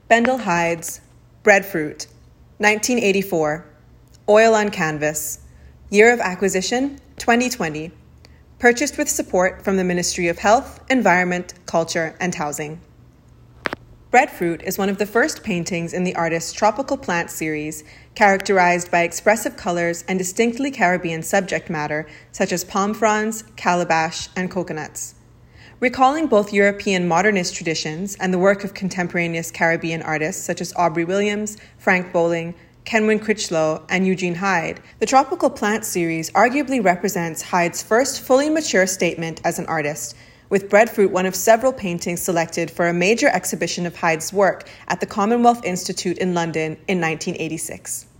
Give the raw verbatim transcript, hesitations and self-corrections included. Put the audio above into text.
Bendel Hydes, Breadfruit, nineteen eighty-four, Oil on Canvas, Year of Acquisition, twenty twenty, purchased with support from the Ministry of Health, Environment, Culture and Housing. Breadfruit is one of the first paintings in the artist's Tropical Plant series, characterized by expressive colors and distinctly Caribbean subject matter such as palm fronds, calabash, and coconuts. Recalling both European modernist traditions and the work of contemporaneous Caribbean artists such as Aubrey Williams, Frank Bowling, Kenwyn Critchlow, and Eugene Hyde, the Tropical Plant series arguably represents Hyde's first fully mature statement as an artist, with Breadfruit one of several paintings selected for a major exhibition of Hyde's work at the Commonwealth Institute in London in nineteen eighty-six.